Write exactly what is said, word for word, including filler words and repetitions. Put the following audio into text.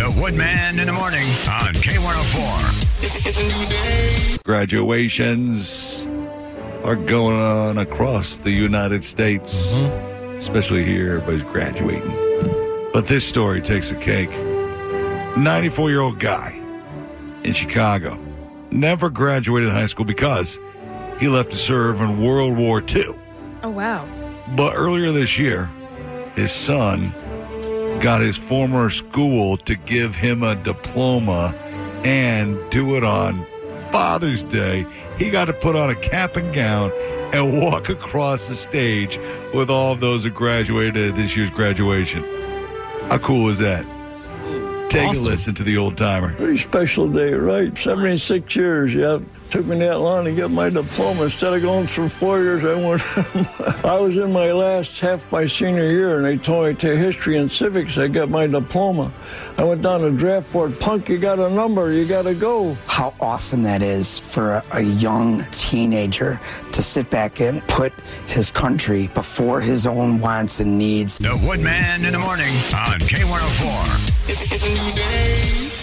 The Woodman in the Morning on K one oh four. It's a new day. Graduations are going on across the United States, mm-hmm. especially here. Everybody's graduating. But this story takes a cake. ninety-four-year-old guy in Chicago never graduated high school because he left to serve in World War Two. Oh, wow. But earlier this year, his son got his former school to give him a diploma and do it on Father's Day. He got to put on a cap and gown and walk across the stage with all of those who graduated at this year's graduation. How cool is that? Take awesome. A listen to the old timer. Pretty special day, right? seventy-six years, yeah. Took me that long to get my diploma. Instead of going through four years, I went. I was in my last half my senior year, and they told me to history and civics. I got my diploma. I went down to draft for it. Punk, you got a number. You got to go. How awesome that is for a, a young teenager to sit back and put his country before his own wants and needs. The Woodman in the Morning on K one oh four. It's, it's a new day.